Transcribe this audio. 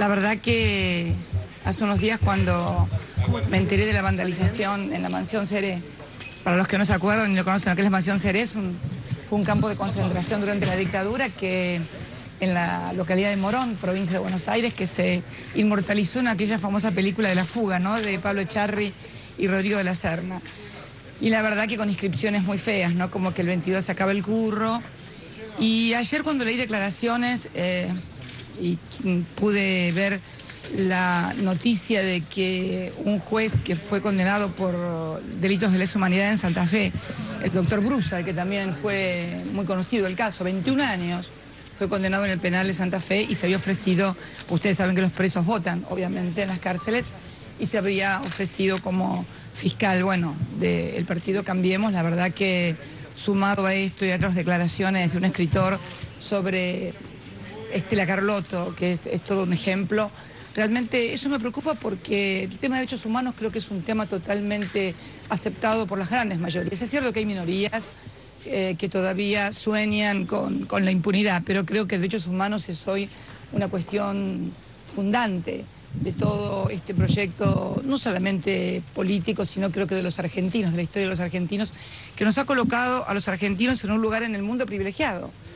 La verdad que hace unos días cuando me enteré de la vandalización en la Mansión Seré, para los que no se acuerdan ni lo conocen, lo que es la Mansión Seré fue un campo de concentración durante la dictadura que en la localidad de Morón, provincia de Buenos Aires, que se inmortalizó en aquella famosa película de La Fuga, ¿no?, de Pablo Echarri y Rodrigo de la Serna. Y la verdad que con inscripciones muy feas, ¿no?, como que el 22 se acaba el curro. Y ayer cuando leí declaraciones y pude ver la noticia de que un juez que fue condenado por delitos de lesa humanidad en Santa Fe, el doctor Brusa, que también fue muy conocido el caso, 21 años, fue condenado en el penal de Santa Fe y se había ofrecido, ustedes saben que los presos votan, obviamente, en las cárceles, y se había ofrecido como fiscal, bueno, del partido Cambiemos. La verdad que sumado a esto y a otras declaraciones de un escritor sobre Estela Carlotto, que es todo un ejemplo, realmente eso me preocupa porque el tema de derechos humanos creo que es un tema totalmente aceptado por las grandes mayorías. Es cierto que hay minorías que todavía sueñan con la impunidad, pero creo que derechos humanos es hoy una cuestión fundante de todo este proyecto, no solamente político, sino creo que de los argentinos, de la historia de los argentinos, que nos ha colocado a los argentinos en un lugar en el mundo privilegiado.